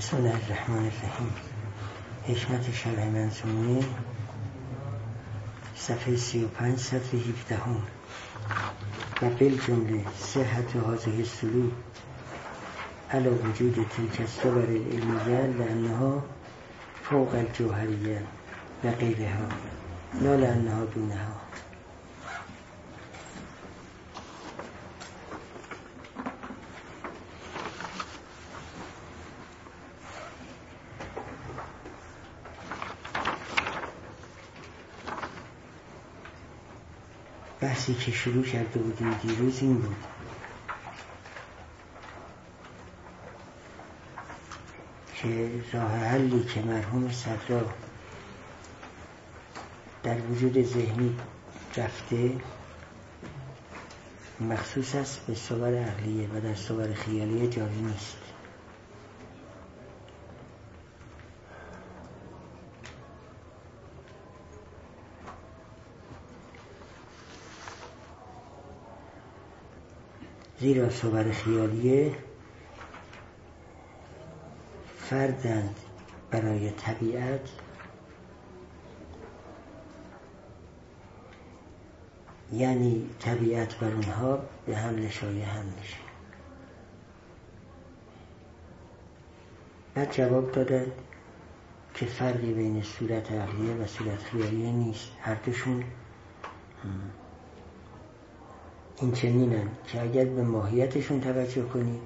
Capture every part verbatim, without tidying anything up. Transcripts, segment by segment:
بسم الله الرحمن الرحیم. حکمت شرح منظومه صفحه سی و پنج صفحه هفده هم. و بالجمله صحت هذه السلوک علی وجود تلك الصور العلمیه لانها فوق الجوهریه و غیرها لا لانها دونها. بحثی که شروع کرده بودیم دیروز این بود که راه حلی که مرحوم صدرا در وجود ذهنی رفته مخصوص است به صور عقلیه و در صور خیالیه جاری نیست. زیرا صور خیالیه فردند برای طبیعت یعنی طبیعت بر اونها به حمل شایع هم میشه. بعد جواب دادن که فرقی بین صورت عقلیه و صورت خیالیه نیست، هر دوشون این چنینن که اگر به ماهیتشون توجه کنید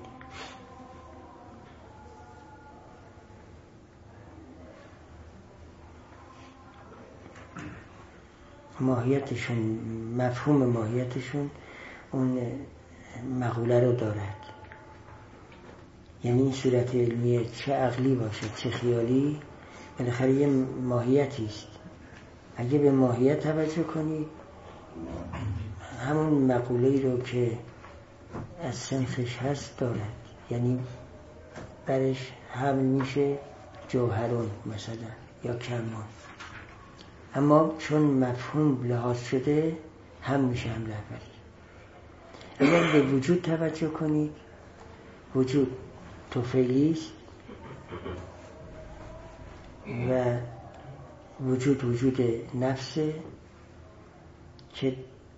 ماهیتشون مفهوم ماهیتشون اون مقوله رو دارد، یعنی این صورت علمیه چه عقلی باشه چه خیالی بالاخره یه ماهیتی است. اگه به ماهیت توجه کنید همون مقوله‌ای رو که از سنخش هست دارد، یعنی برش حمل میشه جوهرون مثلا یا کمان، اما چون مفهوم لحاظ شده هم میشه هم لحوری. اگر به وجود توجه کنید وجود طفیلی است و وجود وجود نفسه که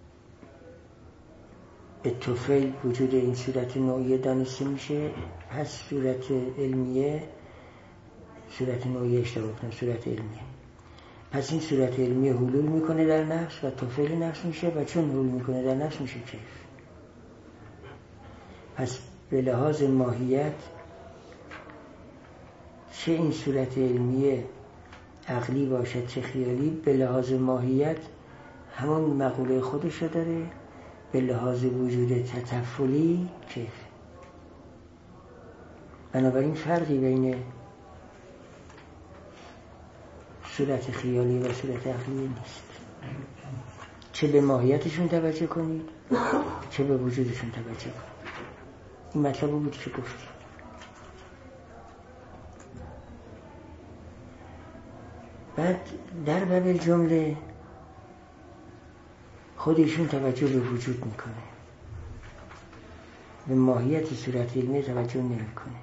به طفیل وجود این صورت نوعیه دانسته میشه. پس صورت علمیه صورت نوعیه اشتباه کنم صورت علمیه پس این صورت علمیه حلول میکنه در نفس و طفیل نفس میشه و چون حلول میکنه در نفس میشه کیف. پس به لحاظ ماهیت چه این صورت علمیه عقلی باشد چه خیالی به لحاظ ماهیت همون مقوله خودشو داره، به لحاظ وجود تطفلی کیف. بنابراین فرقی بین صورت خیالی و صورت عقلی نیست، چه به ماهیتشون توجه کنید چه به وجودشون توجه کنید. این مطلب بود که گفتیم. بعد در باب جمله خودشون توجه به وجود میکنه، به ماهیت صورت علمی توجه نمیکنه.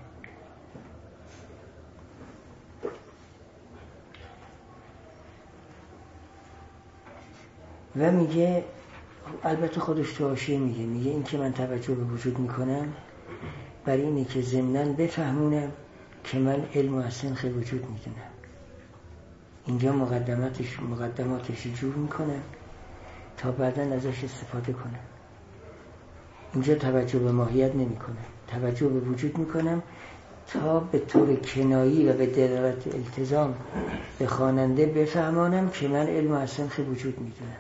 و میگه البته خودش تو حاشیه میگه میگه این که من توجه به وجود میکنم برای اینه که ضمناً بفهمونم که من علم و سنخ وجود میدونم. اینجا مقدماتش مقدماتش جور میکنم تا بعداً ازش استفاده کنم. اینجا توجه به ماهیت نمی کنم، توجه به وجود میکنم تا به طور کنایی و به دلالت التزام به خواننده بفهمانم که من علم و سنخ وجود میدونم.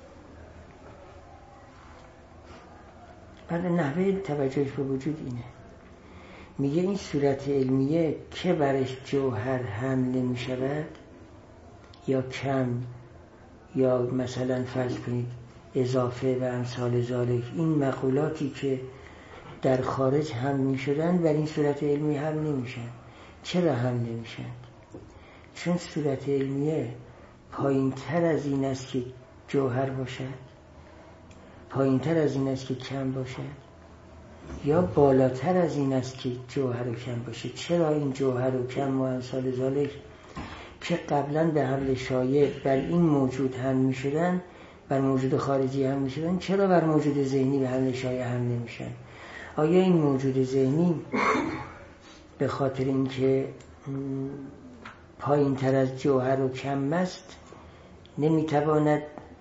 بعد نحوه توجهش به وجود اینه، میگه این صورت علمیه که برش جوهر حمل نمی شود یا کم یا مثلا فرض کنید اضافه و امثال ذالک، این مقولاتی که در خارج حمل می شدن بر این صورت علمی حمل نمی شن. چرا حمل نمی شن؟ چون صورت علمیه پایین تر از این است که جوهر باشد، پایین تر از این است که کم باشد یا بالاتر از این است که جوهر و کم باشه؟ چرا این جوهر و کم و امثال ذالک که قبلا به حمل شایع بر این موجود حمل می شدن، بر موجود خارجی حمل می شدن، چرا بر موجود ذهنی به حمل شایع حمل نمی شدن؟ آیا این موجود ذهنی به خاطر اینکه پایین تر از جوهر و کم است نمی تواند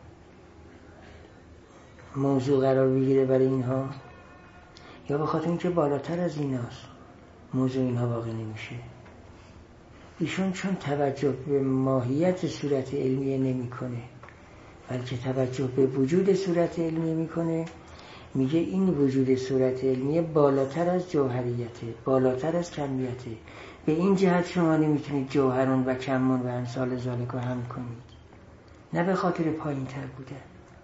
موضوع قرار بگیره برای اینها، یا به خاطر اینکه بالاتر از ایناست موضوع اینها واقع نمیشه؟ ایشون چون توجه به ماهیت صورت علمیه نمی کنه بلکه توجه به وجود صورت علمیه میکنه، میگه این وجود صورت علمیه بالاتر از جوهریته، بالاتر از کمیته. به این جهت شما نمیتونید جوهرون و کمون و امثال ذالک رو هم کنید، نه به خاطر پایین تر بوده.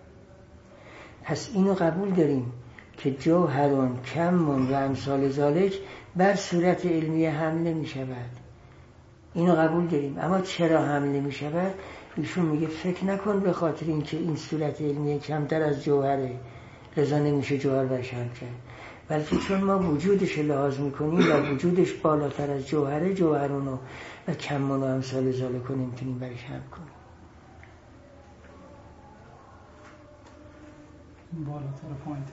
پس اینو قبول داریم که جوهرون کمون و امثال ذالک بر صورت علمیه حمله می شود، اینو قبول داریم. اما چرا حمله می شود؟ ایشون میگه فکر نکن به خاطر اینکه این صورت علمیه کمتر از جوهره لذا نمیشه جوهر برش حمل کرد، بلکه چون ما وجودش لحاظ میکنیم و وجودش بالاتر از جوهره، جوهرونو و کمون و امثال ذالک رو نمیتونیم برش حمل کنیم. بالاتر و پایینتر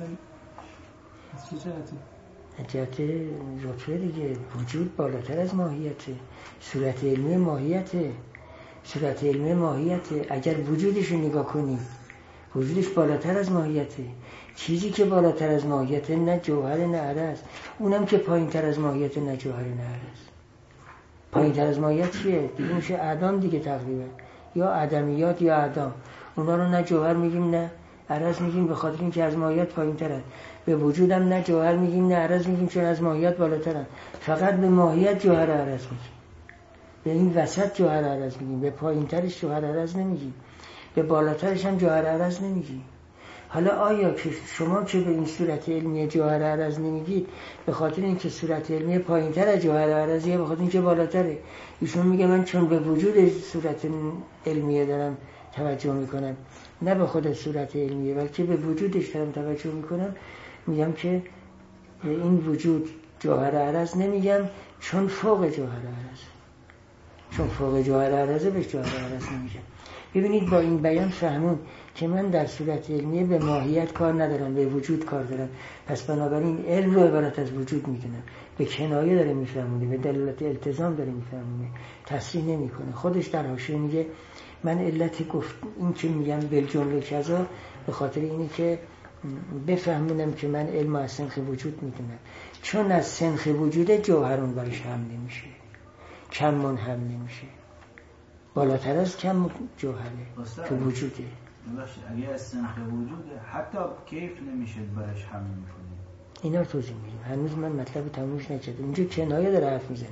از چه جهتی؟ جهت رتبه دیگه. وجود بالاتر از ماهیته، صورت علمی ماهیته، صورت علمی ماهیته. اگر وجودش رو نگاه کنیم وجودش بالاتر از ماهیته. چیزی که بالاتر از ماهیته نه جوهر نه عرض، اونم که پایین تر از ماهیته نه جوهر نه عرض. پایین تر از ماهیت چیه؟ دیگه میشه اعدام دیگه تقریبا، یا عدمیات یا اعدام. اونا رو نه جوهر میگیم نه عرض میگیم، به خاطر اینکه از ماهیت پایین ترن. به وجودم نه جوهر میگیم نه عرض میگیم، چون از ماهیت بالاترن. فقط به ماهیت جوهر عرض میگیم، به این وسط جوهر عرض میگیم، به پایین ترش جوهر عرض نمیگیم، به بالاترش هم جوهر عرض نمیگیم. حالا آیا که شما که به این صورت علمی جوهر عرض نمیگید به خاطر اینکه صورت علمی پایین تر از جوهر عرضیه، به خاطر اینکه بالاتره؟ ایشون میگه من چون به وجود صورت علمیه دارم توجه میکنم، نه به خود صورت علمیه بلکه به وجودش دارم توجه میکنم، میگم که این وجود جوهر عرض نمیگم، چون فوق جوهر عرض، چون فوق جوهر عرضه به جوهر عرض نمیگم. ببینید با این بیان فهمون که من در صورت علمیه به ماهیت کار ندارم، به وجود کار دارم. پس بنابراین علم رو عبارت از وجود میدونم. به کنایه داره میفهمونه، به دلالت التزام داره میفهمونه، تصریح نمیکنه. خودش در حاشیه میگه من علت گفت این که میگم بالجمله کذا به خاطر اینه که بفهمونم که من علم از سنخ وجود میدونم، چون از سنخ وجود جوهرون برش هم نمیشه، کمون هم نمیشه، بالاتر از کم جوهره که وجوده. ببخشید اگه از سنخ وجوده حتی کیف نمیشه برش هم نمیکنه. اینا رو توضیح میدیم. هنوز من مطلب تمومش نکرده، اونجا کنایه داره حرف میزنه،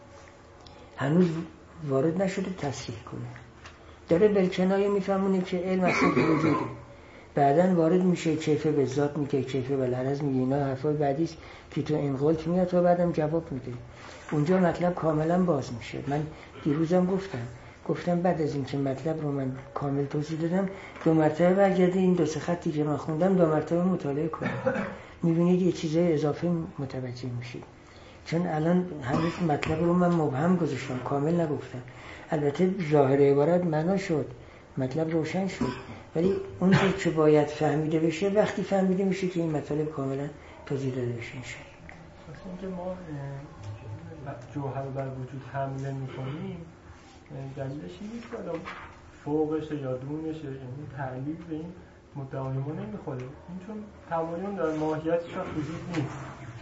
هنوز وارد نشده تصریح کنه، داره بالکنایه میفهمونه که علم از سنخ وجوده. بعدن وارد میشه کیفه به ذات میگه، کیفه به لرز میگه، اینا حرفای بعدیست که تو این قلت میاد تو بعدم جواب میده. اونجا مطلب کاملا باز میشه. من دیروزم گفتم گفتم بعد از این که مطلب رو من کامل توضیح دادم، دو مرتبه برگرده این دو سه خطی که من خوندم دو مرتبه مطالعه کنم، میبینید یه چیزای اضافه متوجه میشید. چون الان هنوز مطلب رو من مبهم گذاشتم، کامل نگفتم. البته ظاهر عبارت معنا شد، مطلب روشن شد، ولی اون چیزی که باید فهمیده بشه وقتی فهمیده میشه که این مطالب کاملا توضیح داده بشه میشه. مثلا که ما جوهر بر وجود حمله میکنیم دلیلش نیست که الان فوقشه یا دونشه، یعنی تعلیل به این مدعای ما نمیخوره. این چون تمایون در ماهیتش وجود نیست،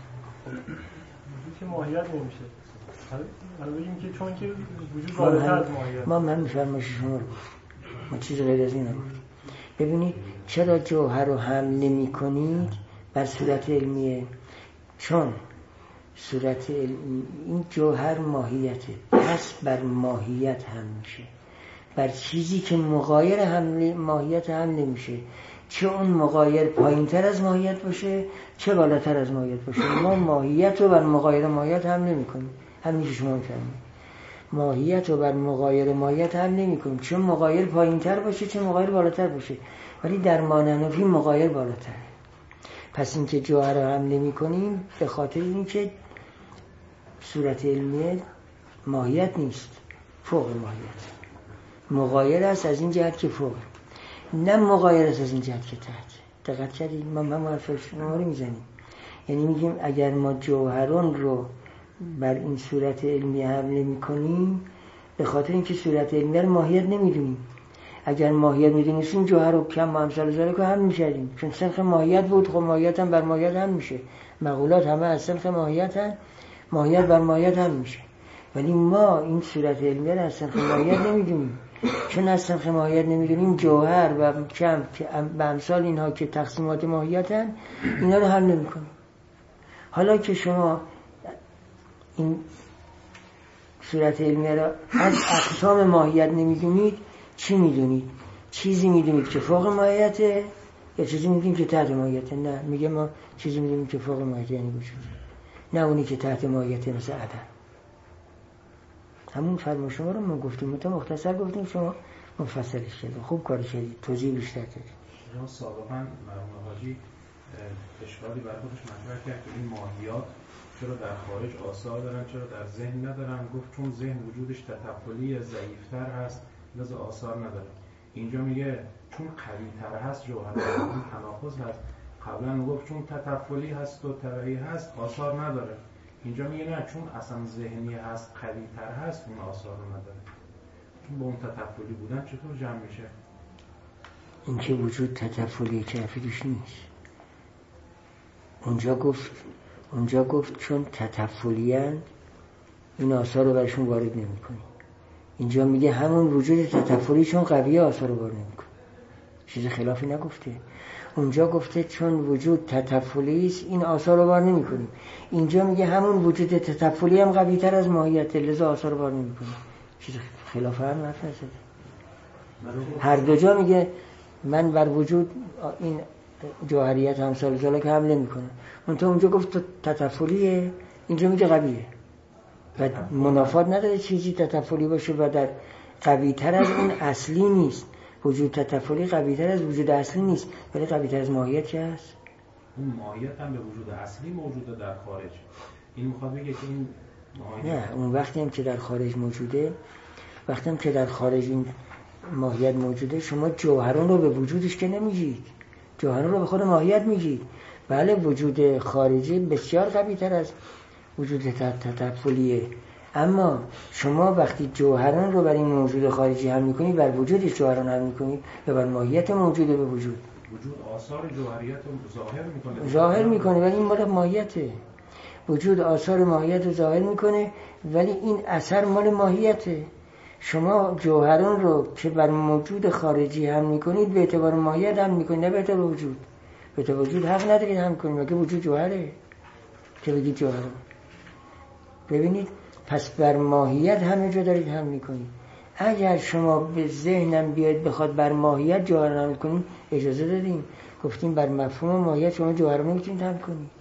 وجود که ماهیت نمیشه. حالا بگیم که چون که وجود بالاتر از ماهیت. ما من میفرمایش شما رو ما چیز غیر از این نگفتیم. ببینید چرا جوهر رو حمل نمی کنید بر صورت علمیه؟ چون صورت علمی این جوهر ماهیته، پس بر ماهیت هم میشه، بر چیزی که مغایر حمل ماهیت هم نمیشه، چه اون مغایر پایین تر از ماهیت باشه چه بالاتر از ماهیت باشه. ما ماهیت رو بر مغایر ماهیت هم نمی کنیم، همین که شما میفرمایید ماهیت رو بر مغایر ماهیت هم نمی کنیم، چه مغایر پایین تر باشه چه مغایر بالاتر باشه، ولی در مانعنفی مغایر بالاتره. پس اینکه جوهر رو حمله میکنیم به خاطر اینکه صورت علمیه ماهیت نیست، فوق ماهیت، مغایر است از این جهت که فوق، نه مغایر است از این جهت که تحت. دقت کردید؟ ما ما حرف شما رو میزنیم، یعنی میگیم اگر ما جوهران رو بر این صورت علمی حمله میکنیم به خاطر اینکه صورت علمی رو ماهیت نمیدونیم. اگر ماهیت میدونستیم جوهر رو کم با امثال ذالک رو هم میشدیم، چون سلخ ماهیت بود. خب ماهیت هم بر ماهیت هم میشه، مقولات همه از سلخ ماهیت هم، ماهیت بر ماهیت هم میشه. ولی ما این صورت علمی رو از سلخ ماهیت نمیدونیم، چون از سلخ ماهیت نمیدونیم جوهر و کم به امثال اینها که تقسیمات ماهیت هم اینا رو حمله میکنیم. حالا که شما این صورت علمی را از اقسام ماهیت نمیدونید، چی میدونید؟ چیزی میدونید که فوق ماهیته یا چیزی میدونید که تحت ماهیته؟ نه، میگه ما چیزی میدونیم که فوق ماهیته، یعنی وجود، نه اونی که تحت ماهیته مثل عدم. همون فرما شما رو من گفتیم، متا مختصر گفتیم، شما مفصلش کردید، خوب کار کردید، توضیح بیشتر کردید. شما سابقا مرحوم حاجی اشکالی برای خودش مطرح کرد که این ماهیات چرا در خارج آثار دارن چرا در ذهن ندارن. گفت چون ذهن وجودش تطفلی ضعیفتر هست لذا آثار نداره. اینجا میگه چون قوی‌تر هست جوهر، این تناقض هست. قبلا گفت چون تطفلی هست و طبیعی هست آثار نداره. اینجا میگه نه، چون اصلا ذهنی هست قوی‌تر هست اون آثار رو نداره. چون با اون تطفلی بودن چطور جمع میشه؟ این که وجود تطفلی چرفیش نیست. اونجا گفت اونجا گفت چون تطفلی‌اند این آثار رو برشون وارد نمی‌کنی. اینجا میگه همون وجود تطفلی چون قویه آثار رو وارد نمی‌کنه. چیز خلافی نگفته. اونجا گفته چون وجود تطفلی است این آثار رو وارد نمی‌کنیم. اینجا میگه همون وجود تطفلی هم قوی‌تر از ماهیت لذا آثار رو وارد نمی‌کنیم. چیز خلاف هم حرف نزده. هر دو جا میگه من بر وجود این جوهریت همسال ذالک حمله میکنه. منتها اونجا گفت تطفلیه، اینجا میگه قویه. و منافات نداره چیزی تطفلی باشه و در قوی‌تر از اون اصلی نیست. وجود تطفلی قوی‌تر از وجود اصلی نیست، ولی قوی‌تر از ماهیت که هست. اون ماهیت هم به وجود اصلی موجوده در خارج. این میخواد بگه که این ماهیت نه، اون وقتی هم که در خارج موجوده، وقتی هم که در خارج این ماهیت موجوده، شما جوهران رو به وجودش که نمیگید، جوهران رو به خود ماهیت میگید. بله وجود خارجی بسیار قوی‌تر از وجود تطفلیه، اما شما وقتی جوهران رو بر این موجود خارجی هم میکنید، بر وجودش جوهران هم میکنید و بر ماهیت موجوده به وجود. وجود آثار جوهریت رو ظاهر میکنه ظاهر میکنه ولی این مال ماهیته. وجود آثار ماهیت رو ظاهر میکنه ولی این اثر مال ماهیته. شما جوهران رو که بر موجود خارجی هم میکنید به اعتبار ماهیت هم میکنید، نه به اعتبار وجود. به اعتبار وجود حق ندارید هم کنید، مگه وجود جوهره که بگید جوهره. ببینید پس بر ماهیت همه جا دارید هم میکنید. اگر شما به ذهنم بیاید بخواد بر ماهیت جوهر هم کنید، اجازه دادیم، گفتیم بر مفهوم ماهیت شما جوهر نمیتونید هم کنید.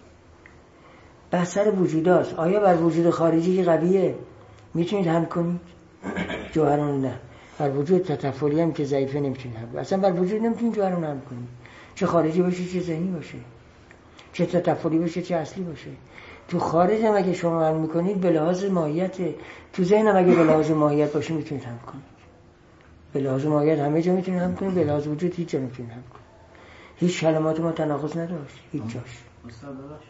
بحث سر وجوداست. آیا بر وجود خارجی قویه میتونید هم کنید؟ جوهران نه. بر وجود تطفلی هم که ضعیفه نمیتونید هم کنید. اصلا بر وجود نمیتونید جوهران هم کنید، چه خارجی باشه چه ذهنی باشه، چه تطفلی باشه چه اصلی باشه. تو خارج هم اگه شما هم میکنید به لحاظ ماهیت، تو ذهن هم اگه به لحاظ ماهیت باشه میتونید هم کنید. به لحاظ ماهیت همه جا میتونید هم کنید، به لحاظ وجود هیچ جا میتونید هم کنید. هیچ کلمات ما تناقض نداشت هیچ جاش. استاد داداش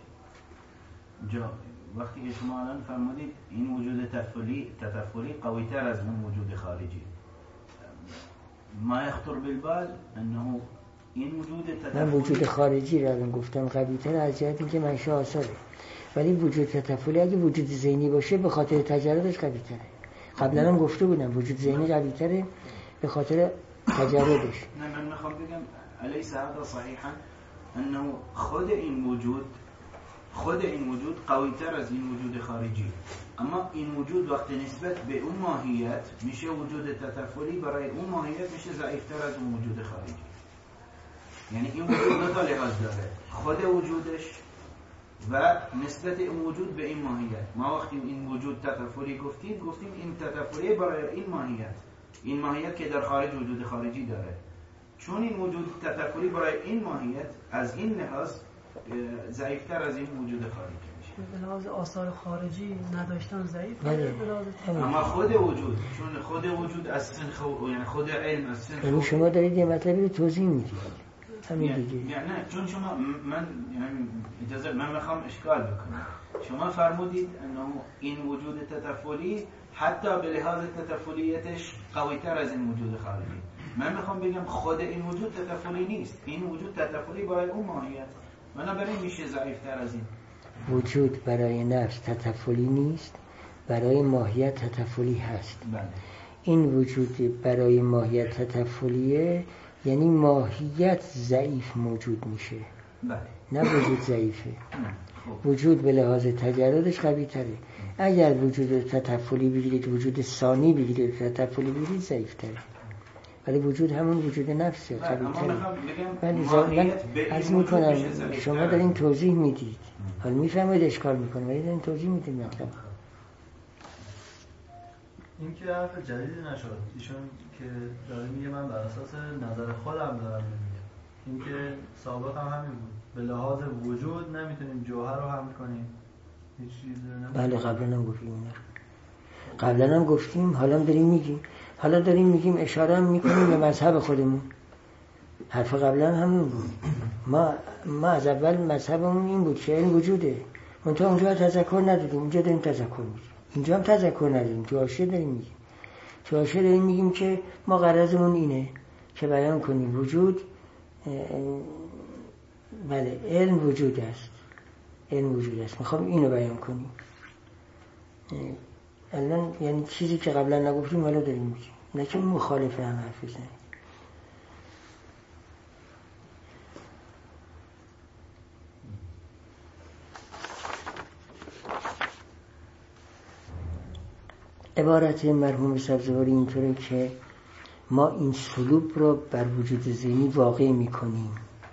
جا وقتی که شما الان فرمودید این وجود تطفلی تطفلی قوی‌تر از اون وجود خارجی، ما یخطر بالبال انه این وجود تطفلی، من وجود خارجی رو الان گفتم قوی‌تر از جهت اینکه منشأ آثاره، ولی وجود تطفلی اگه وجود ذهنی باشه به خاطر تجردش قوی‌تره. قبلا هم گفته بودم وجود ذهنی قوی‌تره به خاطر تجردش. نه من میخوام بگم الیس هذا صحیحا انه خود این وجود خود این وجود قوی‌تر از این وجود خارجی، اما این وجود وقتی نسبت به اون ماهیت میشه وجود تطفلی، برای اون ماهیت میشه ضعیف‌تر از اون وجود خارجی. یعنی این وجود دو تا لحاظ داره، خود وجودش و نسبت این وجود به این ماهیت. ما وقتی این وجود تطفلی گفتیم گفتیم این تطفلی برای این ماهیت، این ماهیت که در خارج وجود خارجی داره، چون این وجود تطفلی برای این ماهیت از این لحاظ ضعیفتر از این وجود خارجی میشه. به لحاظ آثار خارجی نداشتن ضعیف، بله. اما خود وجود، چون خود وجود از سنخ و... یعنی خود علم از سنخ یعنی شما دارید یه مطلبی رو توضیح میدید همین دیگه. یعنی نه، چون شما من یعنی اجازه من میخوام اشکال بکنم. شما فرمودید انه این وجود تطفلی حتی به لحاظ تطفلیتش قویتر از این وجود خارجی. من میخوام بگم خود این وجود تطفلی نیست، این وجود تطفلی برای اون ماهیت، بنابراین میشه ضعیفتر از این. وجود برای نفس تطفلی نیست، برای ماهیت تطفلی هست. بله. این وجود برای ماهیت تطفلیه، یعنی ماهیت ضعیف موجود میشه. بله. نه وجود ضعیفه. وجود به لحاظ تجردش قوی تره. اگر وجود تطفلی بگیرید، وجود ثانی بگیرید، تطفلی بگیرید، ضعیف تره. ولی وجود همون وجود نفسه، قوی تره. ولی من از میکنم شما دارین توضیح میدید، حالا میفهمید اشکال میکنه، ولی دارین توضیح میدید مقدم. این که حرف جدیدی نشد، ایشون که داره میگه من بر اساس نظر خودم دارم میگم، این که سابق هم همین بود، به لحاظ وجود نمیتونیم جوهر رو حمل کنیم، هیچ چیزی نمیتونیم. بله قبلا هم گفتیم اینا، قبلا هم گفتیم، حالا هم داریم میگیم، حالا داریم میگیم اشاره هم میکنیم به مذهب خودمون. حرف قبلا همین بود، ما ما از اول مذهبمون این بود که این وجوده، منتها اونجا تذکر ندادیم، اینجا داریم تذکر میگیم. اینجا هم تذکر نداریم، تو حاشیه داریم میگیم، تو حاشیه داریم میگیم که ما غرضمون اینه که بیان کنیم وجود، بله علم وجود است، علم وجود است، میخوام اینو بیان کنیم. الان یعنی چیزی که قبلا نگفتیم حالا داریم میگیم، نه که مخالف هم حرف بزنیم. عبارت مرحوم سبزواری اینطوره که ما این سلوک رو بر وجود ذهنی واقع میکنیم.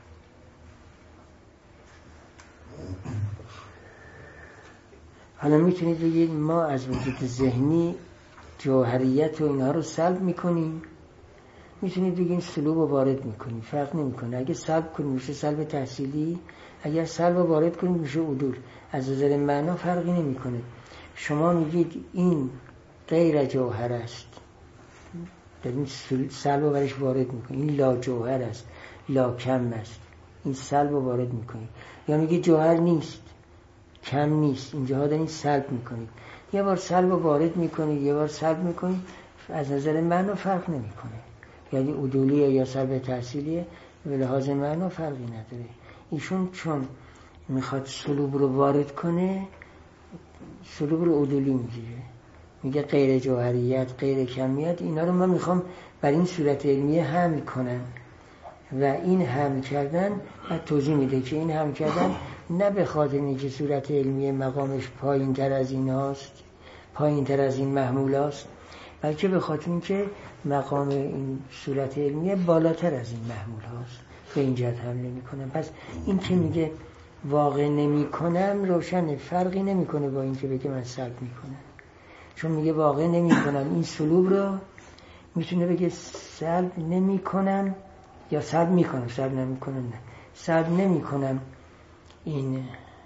حالا میتونید بگید ما از وجود ذهنی جوهریت و اینها رو سلب میکنیم، میتونید بگید سلوک رو وارد میکنیم، فرق نمیکنه. اگه سلب کنیم میشه سلب تحصیلی، اگر سلب رو وارد کنیم میشه عدول. از نظر معنا فرقی نمیکنه. شما میگید این غیر جوهر است، در این سلب رو برش وارد میکنید، این لا جوهر است، لا کم است، این سلب رو وارد میکنید. یا میگید جوهر نیست، کم نیست، اینجاها دارین سلب میکنید. یه بار سلب رو وارد میکنید، یه بار سلب میکنید، از نظر معنا فرق نمیکنه، یعنی عدولیه یا سلب تحصیلیه، به لحاظ معنا فرقی نداره. ایشون چون میخواد سلوب رو وارد کنه، سلوب رو عدولی میگیره، میگه غیر جوهریت، غیر کمیت، اینا رو من میخوام بر این صورت علمیه حمل کنم. و این حمل کردن بعد توضیح میده که این حمل کردن نه به خاطر اینکه صورت علمیه مقامش پایین تر از این هاست، پایین تر از این محمول هاست، بلکه به خاطر اینکه مقام این صورت علمیه بالاتر از این محمول هاست، به این جهت حمله میکنم. پس این که میگه واقع نمی کنم روشن، فرقی نمی کنه با این که بگه من سلب میکنم. چون میگه واقع نمی کنم این سلوب رو، میتونه بگه سلب نمی کنم یا سلب می کنم، سلب نمی کنم، نه سلب نمی کنم، این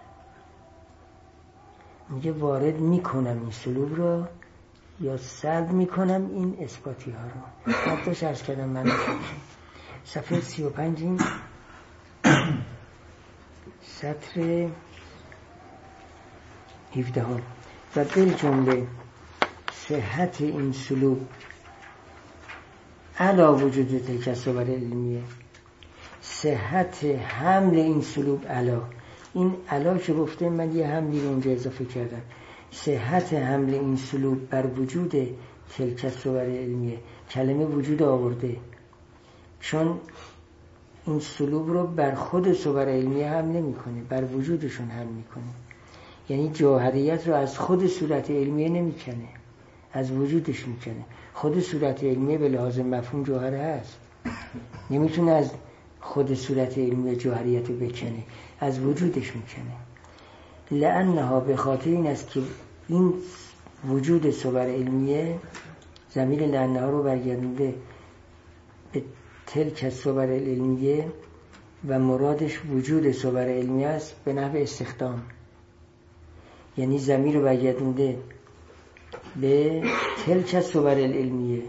میگه وارد می کنم این سلوب رو یا سلب می کنم این اثباتی ها رو. حتیش ارز کردم من صفحه سی و پنج این سطر هفده ها و بل جمله صحت این سلوب علا وجود تلک صور علمیه، صحت حمل این سلوب علا، این علا که گفته من یه حملی رو اونجا اضافه کردم، صحت حمل این سلوب بر وجود تلک صور علمیه، کلمه وجود آورده چون این سلوب رو بر خود صور علمیه حمل نمی کنه، بر وجودشون حمل می کنه. یعنی جوهریت رو از خود صورت علمیه نمی کنه، از وجودش می کنه. خود صورت علمیه به لحاظ مفهوم جوهر هست، نمیتونه از خود صورت علمیه جوهریت رو بکنه، از وجودش میکنه. لأنها به خاطر این است که این وجود صور علمیه، ضمیر لأنها رو برگردونده به تلک صور علمیه، و مرادش وجود صور علمی است به نحو استخدام، یعنی ضمیر رو برگردونده به تلک صور العلمیه،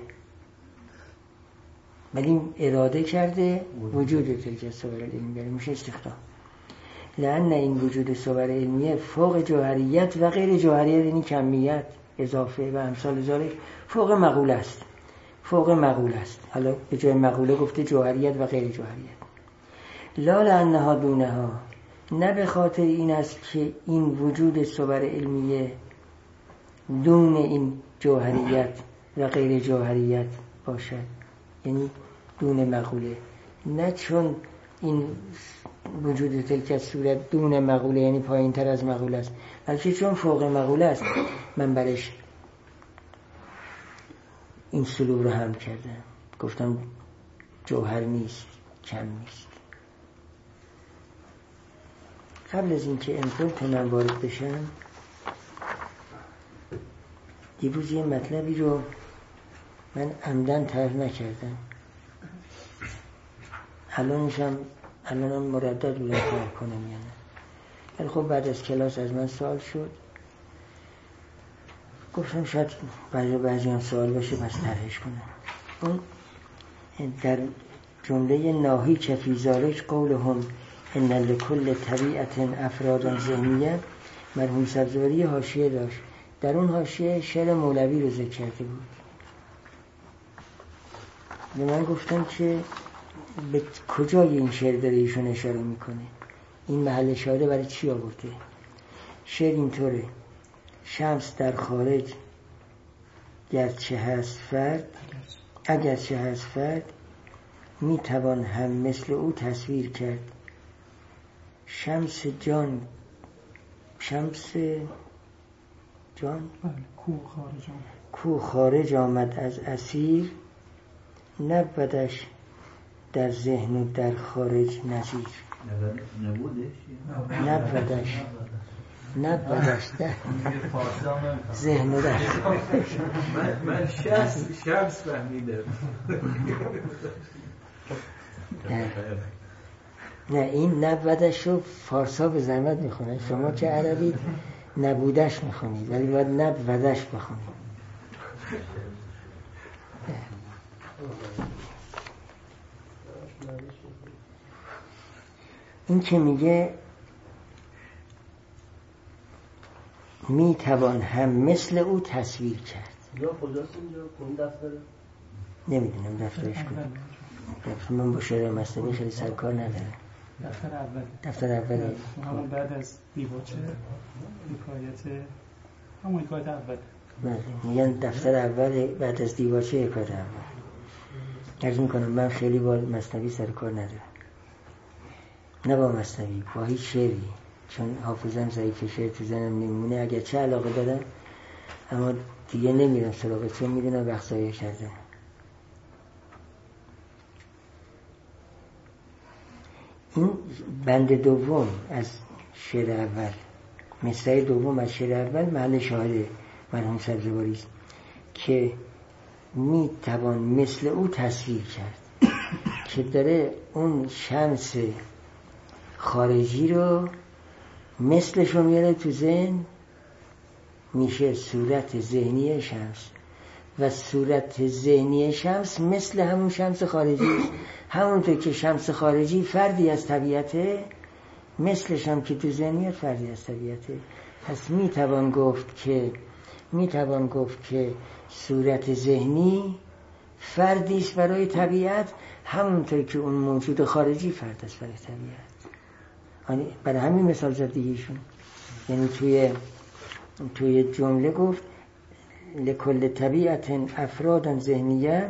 ولی اراده کرده وجود تلک صور العلمیه میشه استخدام. لأن این وجود صور علمیه فوق جوهریت و غیر جوهریت، یعنی کمیت، اضافه و امثال ذالک، فوق مقوله است. فوق مقوله است. حالا به جای مقوله گفته جوهریت و غیر جوهریت. لا لأنها دونها، نه به خاطر این است که این وجود صور علمیه دون این جوهریت و غیر جوهریت باشد، یعنی دون مقوله، نه چون این وجود تلک صورت دون مقوله یعنی پایین تر از مقوله است، بلکه چون فوق مقوله است من برش این سلوک رو هم کردم، گفتم جوهر نیست، کم نیست. قبل از اینکه امکان من وارد بشم، دیروز یه مطلبی رو من عمدن طرح نکردم، الانشم الانم مردد بودم طرح کنم یا نه، ولی خب بعد از کلاس از من سوال شد، گفتم شاید بعضی بعضی هم سوال باشه پس طرحش کنم. اون در جمله ناهیک فی ذالک قولهم ان لکل طبیعت افرادا ذهنیه، مرحوم سبزواری حاشیه داشت، در اون حاشیه شعر مولوی رو ذکر کرده بود. به من گفتم که به کجای این شعر داره ایشون اشاره میکنه، این محل اشاره برای چی آورده؟ شعر اینطوره: شمس در خارج گرچه هست فرد، اگرچه هست فرد میتوان هم مثل او تصویر کرد. شمس جان، شمس جان کو خارج آمد کو خارج آمد از اسیر، نبودش در ذهن و در خارج نظیر. نبودش نبودش نبودش در ذهن و در من من شمس شمس فهمیدم. نه این نبودش رو فارسا به زحمت میخونن، شما که عربی نبودش میخونید ولی باید نبودش بخونید. این که میگه میتوان هم مثل او تصویر کرد. یا کجاست اینجا؟ اون دفتره؟ نمیدونم دفترش کنم. دفتر من با شعر مصنوی خیلی سرکار ندارم. دفتر اول دفتر اول همون بعد از دیباچه حکایت همون حکایت اول میگن دفتر اول بعد از دیباچه حکایت اول. عرض میکنم من خیلی با مصنوی سرکار ندارم، نه با مصنوی، با هیچ شعری، چون حافظم ضعیفه، شعر تو ذهنم نمیمونه، اگر چه علاقه دارم اما دیگه نمیرم سراغ، چون میدونم وقت ضایع کردم. این بند دوم از شعر اول، مصرع دوم از شعر اول محل شاهد مرحوم سبزواری است که می توان مثل او تصویر کرد، که داره اون شمس خارجی رو مثلش رو میاره تو ذهن، میشه صورت ذهنی شمس، و صورت ذهنی شمس مثل همون شمس خارجی، همونطور که شمس خارجی فردی از طبیعته، مثلش هم که تو ذهنیت فردی از طبیعته. پس میتوان گفت که میتوان گفت که صورت ذهنی فردی است برای طبیعت، همونطور که اون موجود خارجی فرد است برای طبیعت. برای همین مثال زد دیگهشون، یعنی توی توی جمله گفت لکل طبیعت افراد ذهنیه،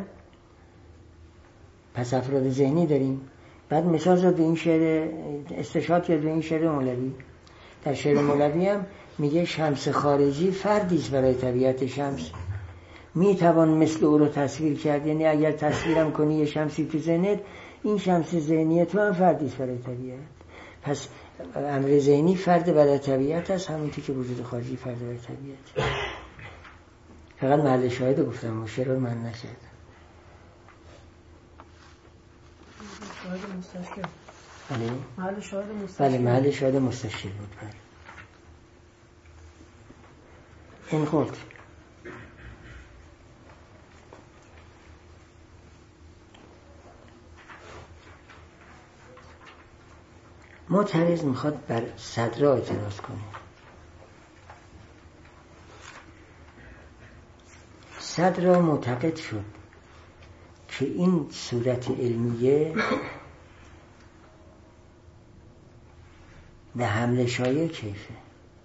پس افراد ذهنی داریم. بعد مثال زد به این شعر، استشهاد کرد به این شعر مولوی. در شعر مولوی هم میگه شمس خارجی فردی است برای طبیعت شمس، میتوان مثل او رو تصویر کرد، یعنی اگر تصویرم کنی یه شمسی تو ذهنت، این شمس ذهنی تو هم فردی است برای طبیعت. پس امر ذهنی فرد برای طبیعت است، همونطور که وجود خارجی فرد برای طبیعت. فقط محل شاهد گفتم، مشکل رو من نکردم. شاهد مستشکل بله محل شاهد مستشیر. بله محل شاهد مستشیر بود. بله این خود معترض میخواد بر صدرا اعتراض کنه. صدرا معتقد شد که این صورت علمیه به حمل شایع کیفه.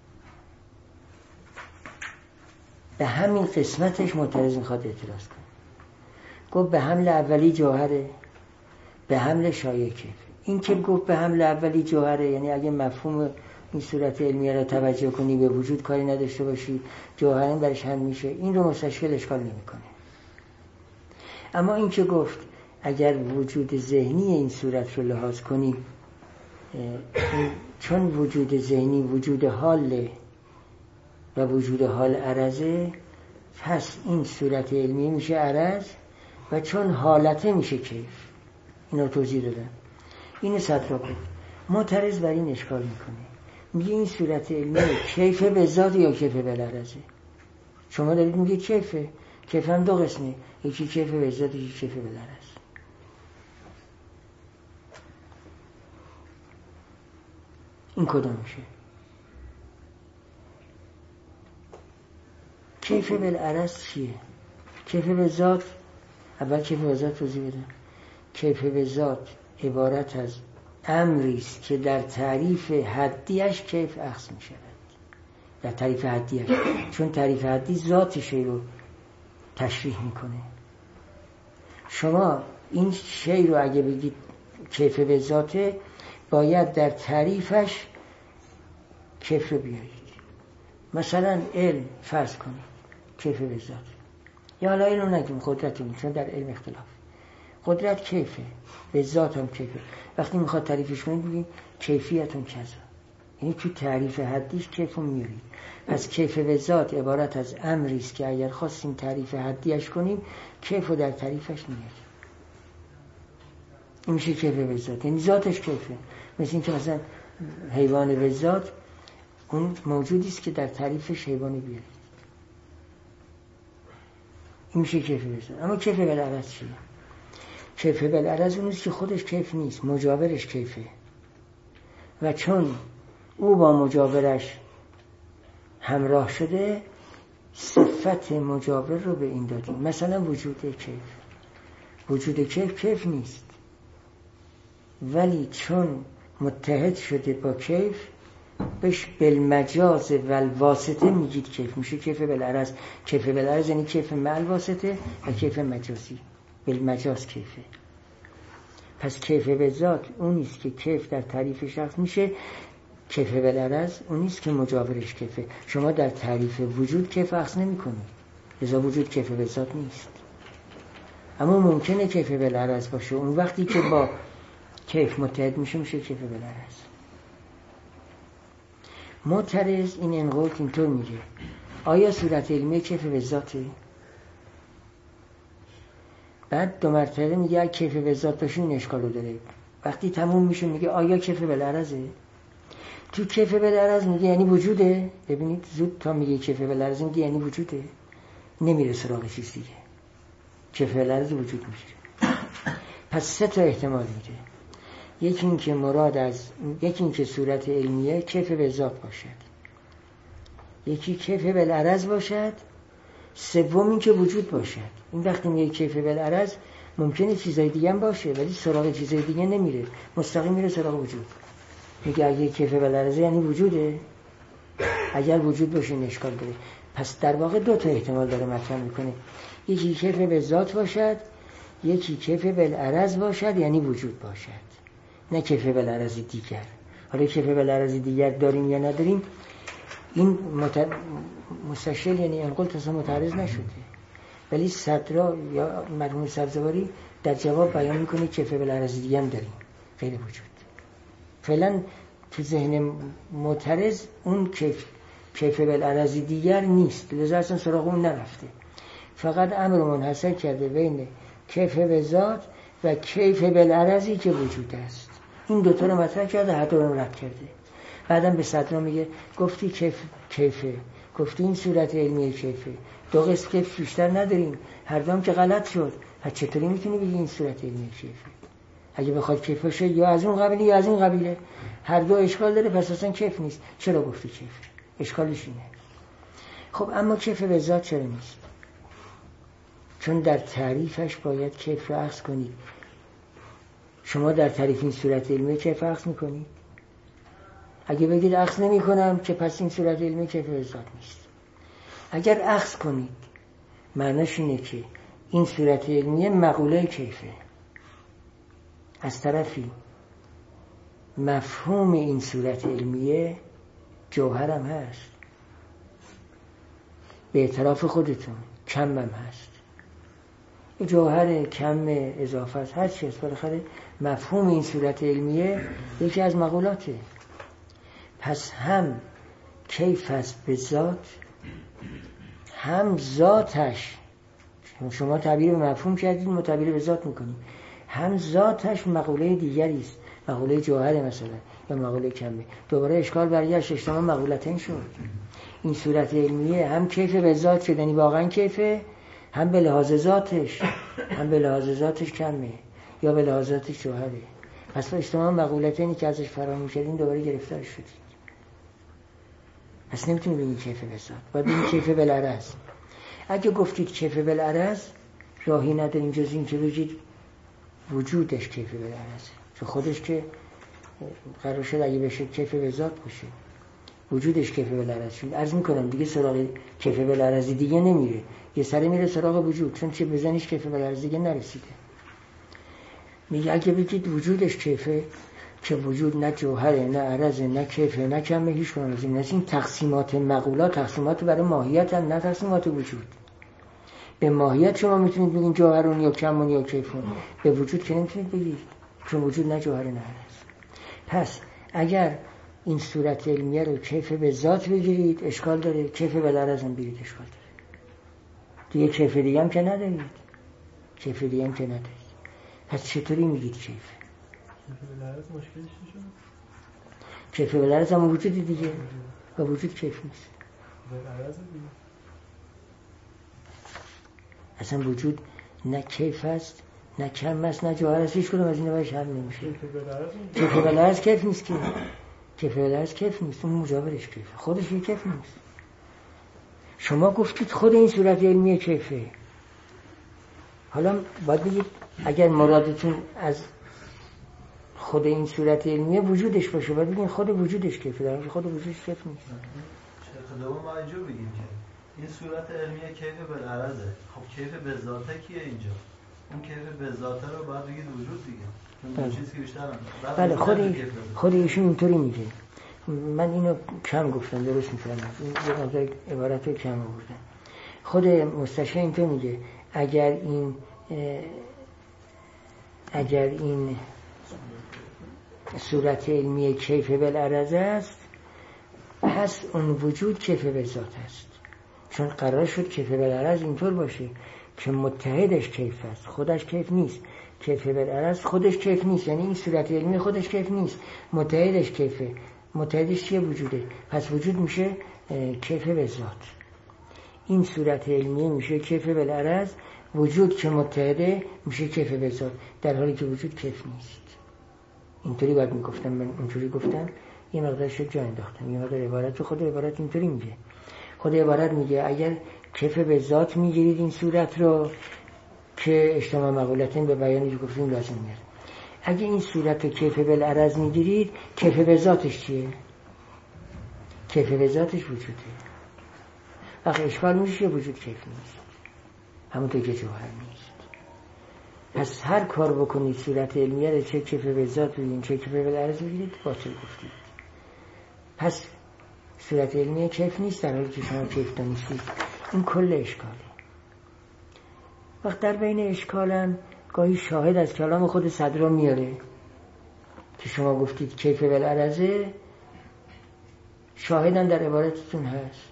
به همین قسمتش معترض میخواد اعتراض کنه. گفت به حمل اولی جوهره، به حمل شایع کیفه. این که گفت به حمل اولی جوهره یعنی اگه مفهوم این صورت علمیه را توجه کنی به وجود کاری نداشته باشی جوهرین برش حمل میشه، این رو مستشکل اشکال نمیکنه. اما این که گفت اگر وجود ذهنی این صورت رو لحاظ کنی، چون وجود ذهنی وجود حال و وجود حال عرضه، پس این صورت علمی میشه عرض و چون حالته میشه کیف. اینو توضیح دادم. اینو صدرا بود. معترض بر این اشکال میکنه، میگه این صورت علمی کیفه به ذات یا کیفه به عرضه؟ شما دارید میگه کیفه. کیف هم دو قسمه، یکی کیفه به ذات، یکی کیفه به عرض. این کدوم میشه؟ کیف بالعرض چیه؟ کیف به ذات، اول کیف به ذات توضیح بدم. کیف به ذات عبارت از امریست که در تعریف حدیش کیف اخذ می شود. در تعریف حدیش، چون تعریف حدی ذات شی رو تشریح میکنه. شما این شی رو اگه بگید کیف به ذاته، باید در تعریفش کیف رو بیارید. مثلا علم فرض کنید کیف به ذات، یا حالا علم نگیم قدرتیم، چون در علم اختلاف. قدرت کیفه، به ذات هم کیفه. وقتی میخواد تعریفش کنید بگید کیفیتون کذا، یعنی تو تعریف حدیش کیفون میارید. پس کیف به ذات عبارت از امریست که اگر خواستیم تعریف حدیش کنیم کیفو در تعریفش میاریم. این میشه کیف به ذات، یعنی ذاتش کیفه. مثل این که مثلا حیوان به ذات اون موجودیست که در تعریفش حیوانی بیارید. این میشه کیف به ذات. اما کیف بالعرض چیه؟ کیف بالعرض اونیست که خودش کیف نیست، مجاورش کیفه، و چون او با مجاورش همراه شده صفت مجاور رو به این دادیم. مثلا وجود کیف، وجود کیف کیف نیست، ولی چون متحد شده با کیف بهش بالمجاز و الواسطه میگید کیف. میشه کیف بالعرض. کیف بالعرض یعنی کیف مع الواسطه و کیف مجازی، بالمجاز کیفه. پس کیف به ذات اونیست که کیف در تعریف شخص میشه، کیف بالعرض اونیست که مجاورش کیفه. شما در تعریف وجود کیف اخذ نمی کنید، لذا وجود کیف به ذات نیست. اما ممکنه کیف بالعرض باشه، اون وقتی که با کیف متحد میشه میشه کیف بالعرض. معترض این انقول اینطور میگه آیا صورت علمی کیف به ذاته؟ بعد دو مرتبه میگه اگه کیف به ذات باشه این اشکالو داره. وقتی تموم میشه میگه آیا کیف بالعرضه؟ تو کیف بالعرض میگه یعنی وجوده. ببینید زود تا میگه کیف بالعرض میگه یعنی وجوده، نمیره سراغ چیز دیگه. کیف بالعرض وجود میشه. پس سه تا احتمال میده. یکی این که مراد از یکی این که صورت علمیه کیف به ذات باشد، یکی کیف بالعرض باشد، سوم این که وجود باشد. این وقتی میگه کیف بالعرض ممکنه چیزای دیگه هم باشه ولی سراغ چیزای دیگه نمیره، مستقیم میره سراغ وجود. میگه اگه کیف بالعرض یعنی وجوده، اگر وجود باشه این اشکال داره. پس در واقع دو تا احتمال داره مطرح میکنه، یکی کیف به ذات باشد، یکی کیف بالعرض باشد یعنی وجود باشد، نه کیف بالعرض دیگر. حالا کیف بالعرض دیگر داریم یا نداریم این مت... مستشل یعنی انقل تصلا متعرض نشده، ولی صدرا یا مرحوم سبزواری در جواب بیان میکنه کیف بالعرض دیگر هم داریم غیر وجود. فعلا تو ذهن معترض اون کیف کیف بالعرض دیگر نیست، لذا اصلا سراغ اون نرفته، فقط امر منحصر کرده بین کیف به ذات و کیف بالعرضی که وجود است. این دوتا رو مطرح کرده، هر دو رو رد کرده. بعدم به صدرا میگه گفتی کیف کیفه، گفتی این صورت علمی کیفه، دو قسم کیف بیشتر نداریم، هر دوم که غلط شد. پس چطوری میتونی بگی این صورت علمی کیفه؟ اگه بخواد کیف باشه یا از اون قبیله یا از این قبیله، هر دو اشکال داره، پس اصلا کیف نیست. چرا گفتی کیف؟ اشکالش اینه. خب اما کیف به ذات چرا نیست؟ چون در تعریفش باید کیف رو اخذ کنید. شما در تعریف این صورت علمی کیف اخذ میکنید؟ اگه بگید اخذ نمی کنم که پس این صورت علمی کیف به ذات نیست. اگر اخذ کنید معناش اینه که این صورت علمی مقوله کیفه. از طرفی مفهوم این صورت علمیه جوهرم هست، به اعتراف خودتون کمم هست، جوهر کم اضافه است، هر چی هست. بالاخره مفهوم این صورت علمیه یکی از مقولاته. پس هم کیف است به ذات، هم ذاتش، شما تعبیر به مفهوم کردید، ما تعبیر به ذات میکنیم، هم ذاتش مقوله دیگری است، مقوله جوهر مثلا یا مقوله کمه. دوباره اشکال برگشت، اجتماع مقولتین شد. این صورت علمیه هم کیف به ذات شد، یعنی واقعا کیفه، هم به لحاظ ذاتش هم به لحاظ ذاتش کمه یا به لحاظ ذاتش جوهره. پس اجتماع مقولتینی که ازش فراموش کردین دوباره گرفتار شدید. پس نمیتونی بگید کیف به ذات، باید بگید کیف بالعرض. اگه گفتید کیف بالعرض راهی نداریم جز این که بگید وجودش کیف بالعرضه، چون خودش که قرار شد اگه بشه کیف به ذات باشه، وجودش کیف بالعرض شد. عرض میکنم دیگه سراغ کیف بالعرض دیگه نمیره، یه سری میره سراغ وجود، چون چه بزنیش کیف بالعرض دیگه نرسیده. میگه اگه بگید وجودش کیفه، که وجود نه جوهره نه عرضه نه کیفه نه کمه، هیچ کنم از این نیست. این تقسیمات مقولات تقسیمات برای ماهیت هم، نه تقسیمات وجود. به ماهیت شما میتونید بگید جوهرون یا کمون یا کیفون، به وجود که نمیتونید بگید، چون وجود نه جوهره نه عرضه. پس اگر این صورت علمیه رو کیف به ذات بگیرید اشکال داره، کیف بالعرض هم بگیرید اشکال داره. دیگه کیف دیگه هم که ندارید، کیف دیگه هم که ندارید. پس چطوری میگید کیف؟ کیف بالعرض مشکلش چی شد؟ کیف بالعرض هم وجود دیگه و وجود کیف نیست. بالعرض دیگه اصلا وجود نه کیف است نه کم است نه جوهر است، هیچ کدوم از اینا باش حل نمیشه. کیف بالعرض کیف نیست که کیف بالعرض کیف نیست، اون مجاورش کیفه، خودش یه کیف نیست. شما گفتید خود این صورت علمی کیفه. حالا باید بگید اگر مرادتون از خود این صورت علمی وجودش باشه، باید بگید خود وجودش کیفه، در حالی خود وجودش کیف نیست. شیخ دوم ما اینجا بگیم که این صورت علمی کیف بالعرضه. خب کیف به ذاته کیه اینجا؟ اون کیف به ذاته رو باید بگید وجود دیگه، چون دو چیزی که بیشتر هم. بله خود خود ایشون اینطوری میگه. من اینو کم گفتم، درست میفهمم، این یه مقدار عبارت رو کم آوردم. خود مستشفی اینطور میگه اگر این اگر این صورت علمی کیف بالعرض است، پس اون وجود کیف به ذات است، چون قرار شد کیف بالعرض اینطور باشه که متحدش کیف است، خودش کیف نیست. کیف بالعرض خودش کیف نیست، یعنی این صورت علمی خودش کیف نیست، متحدش کیفه. متحدش چیه؟ وجوده. پس وجود میشه کیف به ذات، این صورت علمی میشه کیف بالعرض، وجود که متحده میشه کیف به ذات، در حالی که وجود کیف نیست. اینطوری باید میگفتم، من اینطوری گفتم، یه مقدار شد جا انداختم، یه مقدار عبارت خود عبارت اینطوری میگه. خود عبارت میگه اگر کیف به ذات میگیرید این صورت رو که اجتماع مقولتین به بیانی که گفتیم لازم میاد، اگه این صورت رو کیف بالعرض میگیرید، کیف به ذاتش چیه؟ کیف به ذاتش وجوده. وقت اشکال میشه وجود کیف نیست، همونطور که جوهر نیست. پس هر کار بکنید صورت علمیه رو چه کیف به ذات بگیرید چه کیف بالعرض بگیرید باطل گفتید. پس صورت علمیه کیف نیست در حالی که شما کیف دانستید. این کل اشکاله. وقت در بین اشکالم گاهی شاهد از کلام خود صدرا میاره که شما گفتید کیف بالعرضه، شاهدم در عبارتتون هست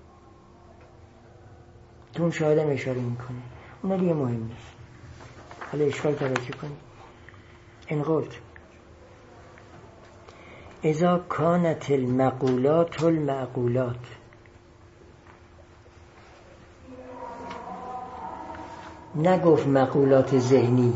که اون شاهدم اشاره میکنه، اونا دیگه مهم نیست. حالا اشکال توجه کنید. انقلت اذا کانت المقولات المعقولات، نگفت مقولات ذهنی،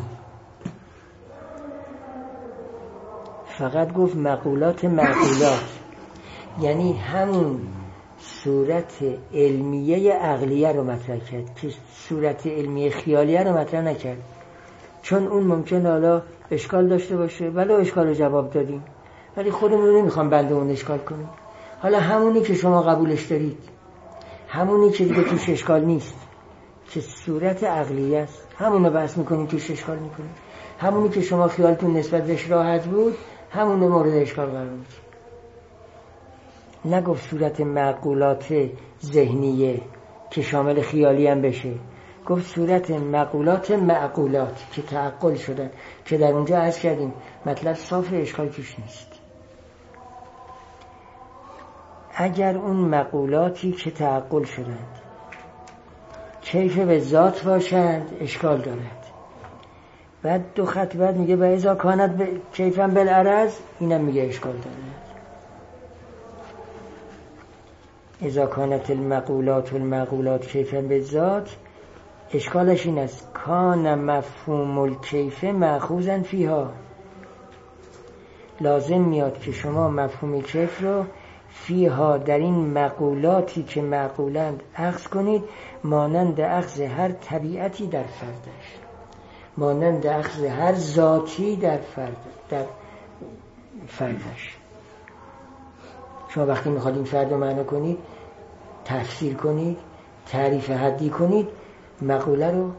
فقط گفت مقولات معقولات، یعنی همون صورت علمیه عقلیه رو مطرح کرد که صورت علمیه خیالیه رو مطرح نکرد، چون اون ممکن حالا اشکال داشته باشه، ولی اشکال رو جواب دادیم، ولی خودمون رو نمیخوام بنده اون اشکال کنیم. حالا همونی که شما قبولش دارید، همونی که دیگه توش اشکال نیست، که صورت عقلیه است، همون رو بحث میکنیم، توش اشکال میکنیم. همونی که شما خیالتون نسبت بهش راحت بود، همون رو مورد اشکال قرار میدید. نگفت صورت معقولات ذهنیه که شامل خیالی هم بشه، گفت صورت معقولات معقولات که تعقل شدن، که در اونجا عرض کردیم مطلب صاف، اشکال توش نیست. اگر اون معقولاتی که تعقل شدند کیف به ذات باشند اشکال دارد. بعد دو خط بعد میگه با ازا کانت ب... کیفاً بالعرض، اینم میگه اشکال دارد. ازا کانت المقولات المقولات کیفاً بالذات، اشکالش این است کان مفهوم الکیف مأخوذاً فیها، لازم میاد که شما مفهوم کیف رو فیها در این مقولاتی که معقولند اخذ کنید، مانند اخذ هر طبیعتی در فردش، مانند اخذ هر ذاتی در فرد در فردش. شما وقتی میخواد این فرد رو معنی کنید، تفسیر کنید، تعریف حدی کنید، مقوله رو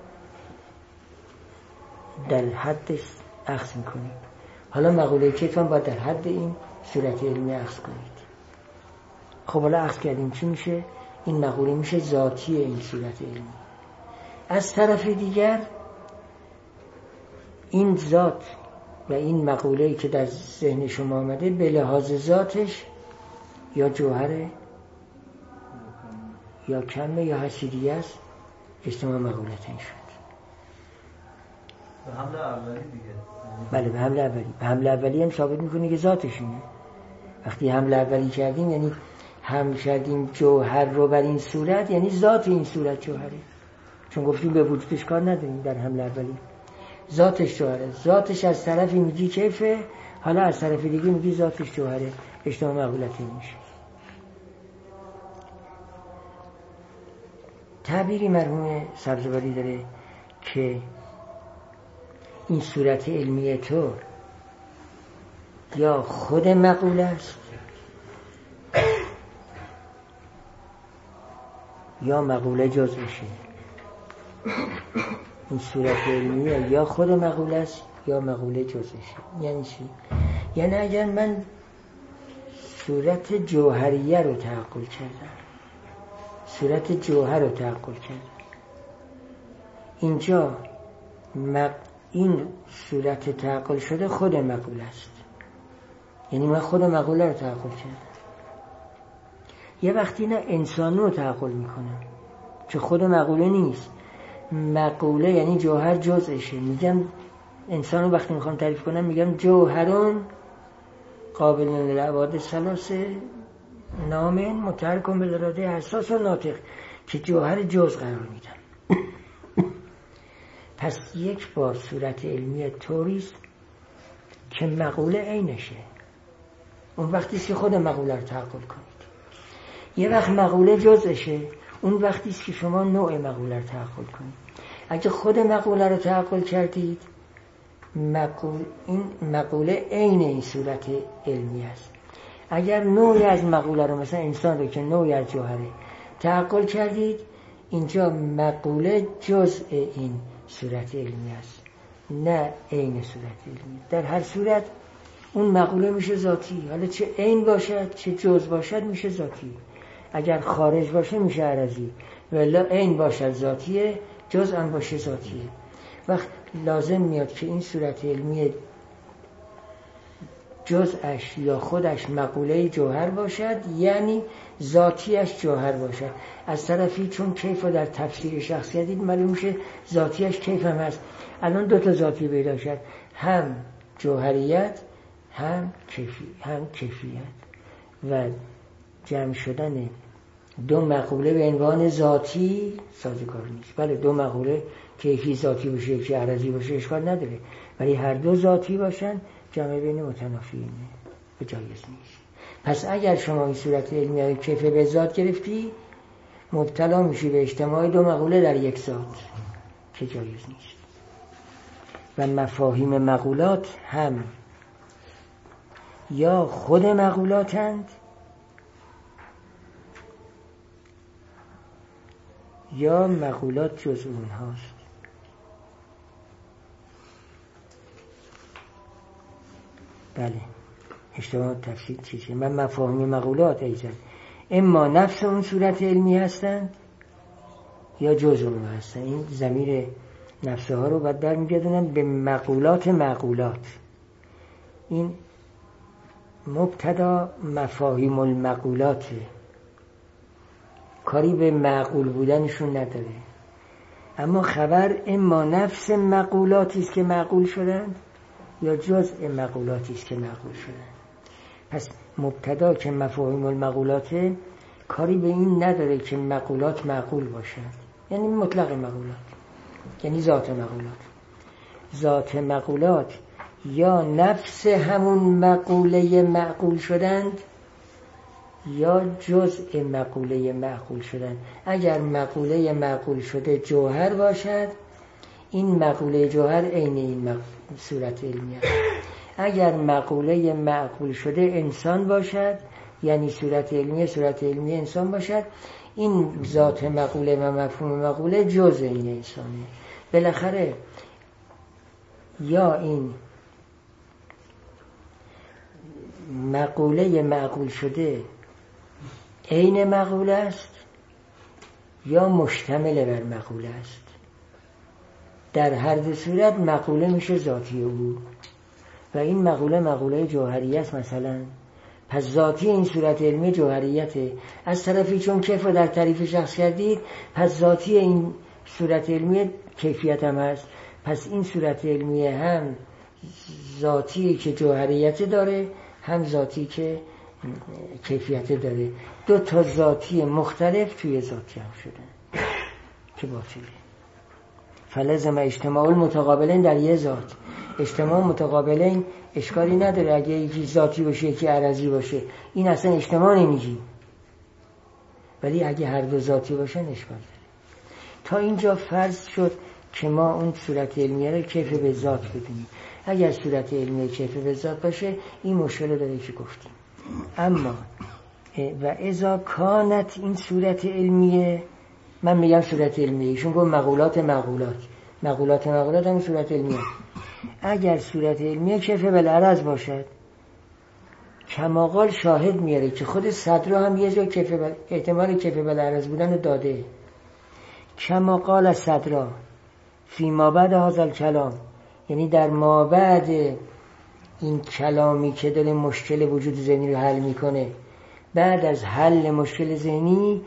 در حدش اخذ میکنید. حالا مقوله کیف هم باید در حد این صورت علمی اخذ کنید. خب حالا اخذ کردیم چی میشه؟ این مقوله میشه ذاتی این صورت علمی. از طرف دیگر این ذات و این مقوله‌ای که در ذهن شما آمده به لحاظ ذاتش یا جوهره یا کمه یا حسیدیه است، اجتماع مقولتین شد. به حمله اولی دیگه. بله به حمله اولی. به حمله اولی هم ثابت میکنه که ذاتشونه. وقتی حمله اولی کردیم یعنی هم کردیم جوهر رو بر این صورت، یعنی ذات این صورت جوهره، چون گفتیم به وجودش کار نداریم. در حمله اولی ذاتش جوهره، ذاتش از طرفی میگی کیفه، حالا از طرف دیگه میگی ذاتش جوهره، اجتماع مقولتین میشه. تعبیری مرحوم سبزواری داره که این صورت علمی تو یا خود مقوله است یا مقوله جزءشه. این صورت علمیه یا خود مقوله است یا مقوله جزءشه. یعنی چی؟ یعنی اگر من صورت جوهریه رو تعقل کردم، صورت جوهر رو تعقل کردم، اینجا مق... این صورت تعقل شده خود مقوله است، یعنی من خود مقوله رو تعقل کردم. یه وقتی نه انسان رو تعقل میکنم که خود مقوله نیست، مقوله یعنی جوهر جزءشه. میگم انسان رو وقتی میخوام تعریف کنم میگم جوهرون قابل للعباد ثلاثه نامن متحرکم بالاراده حساس و ناطق، که جوهر جزء قرار میدم. پس یک بار صورت علمی طوریست که مقوله عینشه، اون وقتیست که خود مقوله رو تعقل کنید. یه وقت مقوله جزءشه، اون وقتیست که شما نوع مقوله رو تعقل کنید. اگه خود مقوله رو تعقل کردید، مقول این مقوله عین این صورت علمی است. اگر نوعی از مقوله رو، مثلا انسان رو که نوعی از جوهره تعقل کردید، اینجا مقوله جزء این صورت علمی است، نه عین صورت علمی. در هر صورت اون مقوله میشه ذاتی، حالا چه عین باشد چه جزء باشد میشه ذاتی. اگر خارج باشه میشه عرضی، ولی عین باشد ذاتیه، جزء هم باشه ذاتیه. وقت لازم میاد که این صورت علمی جزءش یا خودش مقوله جوهر باشد، یعنی ذاتیش جوهر باشد. از طرفی چون کیف در تفسیر شخصیت دید معلوم میشه ذاتیش کیف هم هست. الان دو تا ذاتی پیدا شد، هم جوهریت هم کیفی هم کیفیت و جمع شدن دو مقوله به عنوان ذاتی سازگار نیست. بله دو مقوله که یکی ذاتی باشه یکی عرضی باشه اشکال نداره، ولی هر دو ذاتی باشن جمع بین متنافیینه به جایز نیست. پس اگر شما این صورت علمی کیف به ذات گرفتی مبتلا میشی به اجتماع دو مقوله در یک ذات که جایز نیست. و مفاهیم مقولات هم یا خود مقولاتند یا مقولات جز اونهاست. بله اشتباه تفسیر چیزی من مفاهیم مقولات ایزن اما نفس اون صورت علمی هستند یا جز اون هستند. این ضمیر نفسه ها رو بعد در میگردونم به مقولات مقولات. این مبتدا مفاهیم المقولاته، کاری به معقول بودنشون نداره، اما خبر اما نفس مقولاتی است که معقول شدند یا جزء مقولاتی است که معقول شدند. پس مبتدا که مفاهیم المقولاته کاری به این نداره که مقولات معقول باشند، یعنی مطلق مقولات، یعنی ذات مقولات. ذات مقولات یا نفس همون مقوله معقول شدند یا جزء مقوله معقول شدند. اگر مقوله معقول شده جوهر باشد این مقوله جوهر عین این صورت علمی است. اگر مقوله معقول شده انسان باشد یعنی صورت علمی صورت علمی انسان باشد این ذات مقوله و مفهوم مقوله جزء این انسانه. بالاخره یا این مقوله معقول شده عین مقوله است یا مشتمل بر مقوله است. در هر دو صورت مقوله میشه ذاتی او و این مقوله مقوله جوهریت مثلا. پس ذاتی این صورت علمی جوهریته. از طرفی چون کیف رو در تعریف شخص کردید پس ذاتی این صورت علمی کیفیت هم هست. پس این صورت علمی هم ذاتی که جوهریت داره هم ذاتی که کیفیت داره. دو تا ذاتی مختلف توی ذات جمع شدن که باطله. فلزم اجتماع المتقابلین در یه ذات. اجتماع متقابلین اشکالی نداره اگه یکی ذاتی باشه یکی عرضی باشه، این اصلا اجتماع نمیگی، ولی اگه هر دو ذاتی باشن اشکال داره. تا اینجا فرض شد که ما اون صورت علمیه رو کیف به ذات بدونیم. اگر صورت علمیه کیف به ذات باشه این مشکل داره که گفتیم. اما و اذا کانت این صورت علمیه، من میگم صورت علمیه، ایشون گفت مقولات مقولات مقولات مقولات هم صورت علمیه. اگر صورت علمیه کیف بالعرض باشد کماقال شاهد میاره که خود صدر هم یه جا کیف بل... احتمال کیف بالعرض بودن داده. کماقال صدر فی ما بعد هذا الکلام، یعنی در ما بعد این کلامی که داره مشکل وجود ذهنی رو حل میکنه، بعد از حل مشکل ذهنی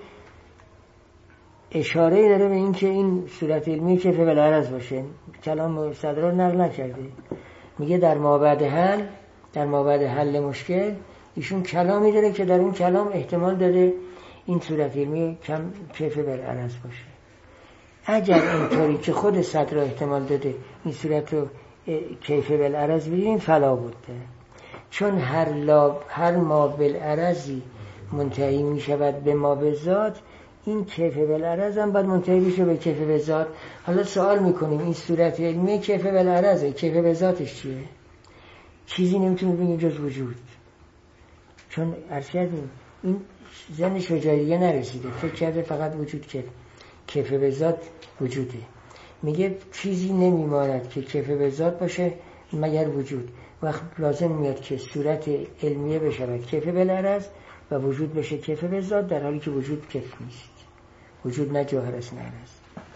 اشاره داره به این که این صورت علمی کیف بالعرض باشه. کلام صدر رو نقل نکرده، میگه در ما بعد حل در ما بعد حل مشکل ایشون کلامی داره که در اون کلام احتمال داره این صورت علمی کم کیف بالعرض باشه. اگر اینطوری که خود صدر احتمال داده این صورت رو کیف بالعرض بگیریم فلا بوده، چون هر, لا هر ما بالعرضی منتهی می شود به ما به ذات، این کیف بالعرض هم باید منتهی بشه به کیف به ذات. حالا سوال میکنیم این صورت علمی کیف بالعرضه، کیف به ذاتش چیه؟ چیزی نمیتونه بگیم جز وجود، چون ارشدیم این ذهن شجاعیه نرسیده، فکر کرده فقط وجود کیف کیف به ذات وجوده. میگه چیزی نمیماند که کیف به ذات باشه مگر وجود. وقت لازم میاد که صورت علمیه بشه کیف بالعرض و وجود بشه کیف به ذات، در حالی که وجود کیف نیست. وجود نه جوهر است نه عرض.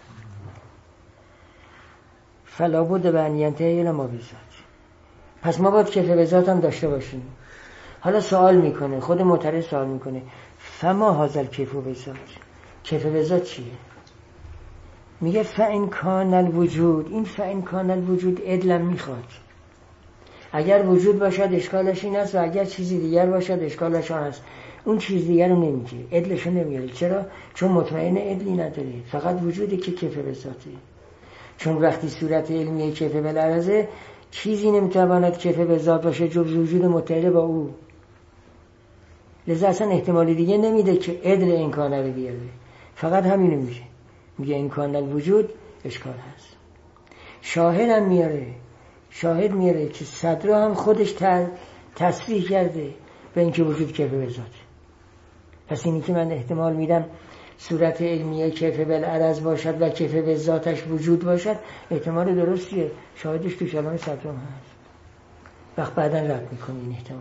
فلا بد به ان ینتهی الی ما بذات. پس ما باید کیف به ذات هم داشته باشیم. حالا سوال میکنه، خود معترض سوال میکنه فما هذا الکیف به ذات، کیف به ذات چیه؟ میگه فإن کان الوجود، این فإن کان الوجود عدلم میخواد. اگر وجود باشد اشکالش این است و اگر چیزی دیگر باشد اشکالش آن است. اون چیز دیگر رو نمیگه، عدلش رو نمیاره. چرا؟ چون مطمئن عدلی نداره، فقط وجودی که کیف به ذاته. چون وقتی صورت علمی کیف بالعرضه، چیزی نمیتواند کیف به ذات باشه جز وجود متحد با او. لذا اصلا احتمالی دیگه نمیده که عدل امکانه رو بیاره، فقط همینو میگه. میگه امکان الوجود اشکال هست. شاهد هم میاره، شاهد میاره که صدرا هم خودش تصریح کرده به اینکه وجود کیف به ذاته. پس اینی که من احتمال میدم صورت علمیه کیف بالعرض باشد و کیف به ذاتش وجود باشد، احتمال درستیه، شاهدش تو کلام صدرا هست. وقت بعدا رد میکنه این احتمال.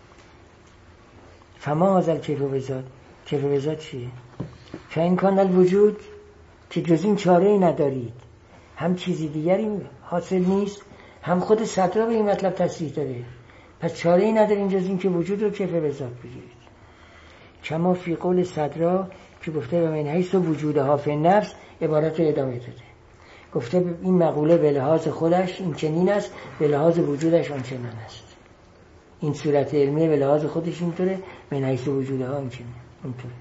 فما هذا کیف به ذات، کیف به ذات چیه؟ فإن کان الوجود، که جز این چاره ای ندارید، هم چیزی دیگری حاصل نیست، هم خود صدرا به این مطلب تصریح داره، پس چاره ای نداریم جز این که وجود رو کیف به ذات بگیرید. کما فی قول صدرا که گفته و من حیث وجودها فی النفس، عبارت رو ادامه داده. گفته این مقوله به لحاظ خودش این چنین است، به لحاظ وجودش آن چنان است. این صورت علمی به لحاظ خودش اینطوره، من حیث وجودها این چنین اینطوره.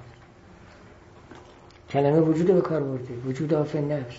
کلمه وجود به کار برده، وجودها فی النفس.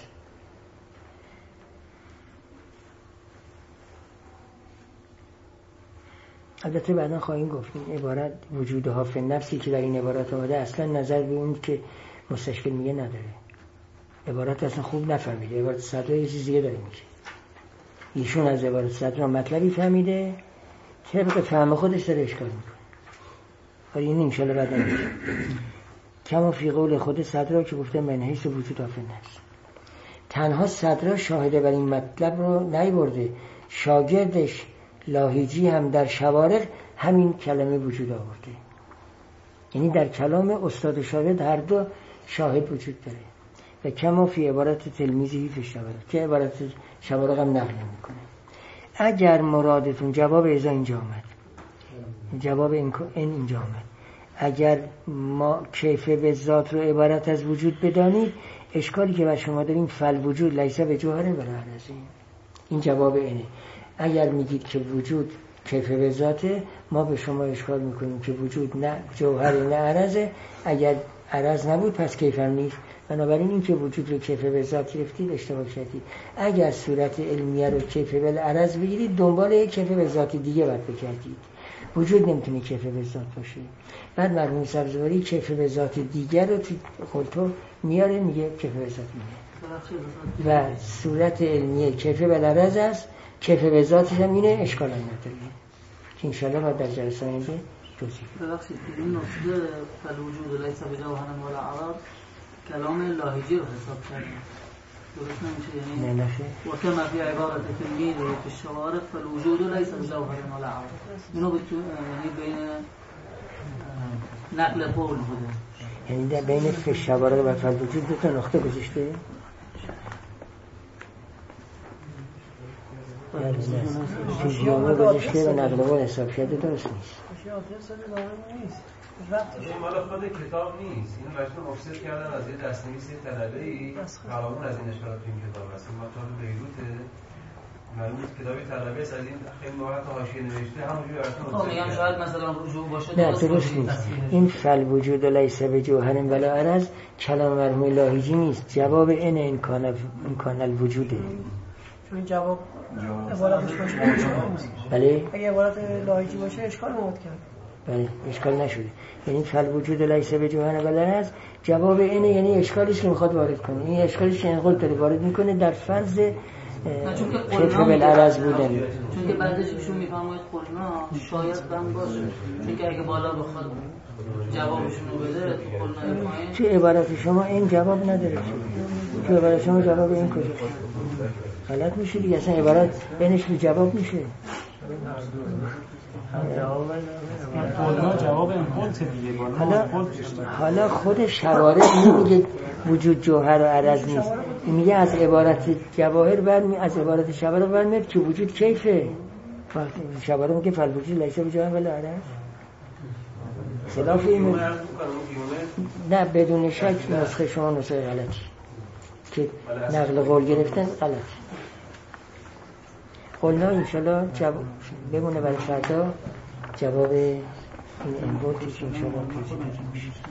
البته بعدا خواهیم گفت این عبارت وجودها فی النفسی که در این عبارت آمده اصلا نظر به اون که مستشکل میگه نداره. عبارت اصلا خوب نفهمیده، عبارت صدرا یه چیز دیگه داره میگه. ایشون از عبارت صدرا مطلبی فهمیده، طبق فهم خودش داره اشکال میکنه. ولی این انشالله بعد نمیشه. کما فی قول خود صدرا که گفته من حیث وجودها فی النفس. تنها صدرا شاهده بر این مطلب رو نیورده، شاگردش لاهیجی هم در شوارق همین کلمه وجود آورده. یعنی در کلام استاد و شاگرد هر دو شاهد وجود داره. و کما فی عبارت تلمیذی فی شوارق، که عبارت شوارق هم نقل میکنه. اگر مرادتون جواب ازا اینجا آمد، جواب این اینجا آمد، اگر ما کیف به ذات رو عبارت از وجود بدانید، اشکالی که بر شما داریم فل وجود لیسه به جوهره بلا عرضه. این جواب اینه. اگر میگید که وجود کیف به ذاته، ما به شما اشکال میکنیم که وجود نه جوهر نه عرضه. اگر عرض نبود پس کیف هم نیست. بنابراین این که وجود رو کیف به ذات گرفتید اشتباه کردید. اگر صورت علمیه رو کیف به عرض بگیرید، دنبال یک کیف به ذات دیگه باید بگردید. وجود نمیتونه کیف به ذات باشه. بعد مرحوم سبزواری کیف به ذات دیگر رو تو خلطو میاره، میگه کیف به ذات میگه و صورت علمیه کیف به عرض است، کیف به ذاتش هم اینه، اشکال هم نداره که انشاءالله ما در جلسه آینده توضیح بدیم. ببخشید که این نقطه فالوجود لیس بجوهر ولا عرض کلام لاهیجی رو حساب کردیم، درست نمیشه؟ یعنی نه نشه و کما فی عبارت تلمید و فی الشوارق فالوجود لیس بجوهر ولا عرض. اینو یعنی بین نقل قول بوده، یعنی در بین فی الشوارق و فالوجود دو تا نقطه گذاشته. توی جامعه گذاشته و نقل قول حساب کرده، درست نیست. این مال خود کتاب نیست، این مجموع مفسد کردن از یه دستنویس طلبه‌ای، قرارون از این اشکالات تو این کتاب هست. این مطالب بیروته، معلومه کتابی طلبه است، از این خیلی راحت حاشیه نوشته، همونجوری براتون. خب میگم شاید مثلا رجوع باشه. نه درست نیست. این فل وجود لیس بجوهر ولا عرض کلام مرحوم لاهیجی نیست، جواب این امکان امکان الوجوده. چون جواب عبارتش باشه بله اگه عبارت لاهیجی باشه اشکال مواد کرد. بله اشکال نشده. یعنی فل وجود لیس بجوهر ولا عرض جواب اینه، یعنی اشکالیش که میخواد وارد کنه. این اشکالیش که انقل داره وارد میکنه در فرض کیف بالعرض بودن. چون که بعدش ایشون میفرماید قلنا شاید هم باشه، چون که اگه بالا بخواد جوابشون رو بده تو قلنا پایین، چه عبارت شما این جواب نداره، چه عبارت شما جواب این کجا غلط میشه دیگه. اصلا عبارت بینش بی جواب میشه. جواب انقلت دیگه. حالا حالا خود شوارق نمیگه وجود جوهر و عرض نیست، میگه از عبارت جواهر برمی از عبارت شوارق برمیاد که وجود کیفه. وقتی شوارق میگه فل وجود لیس بجوهر ولا عرض، خلاف این نه بدون شک نسخه شما نسخه غلطی که نقل قول گرفتن غلط. قلنا انشالله جواب بمونه برای فردا جواب این انبوتی که انشالله توضیح داده میشه.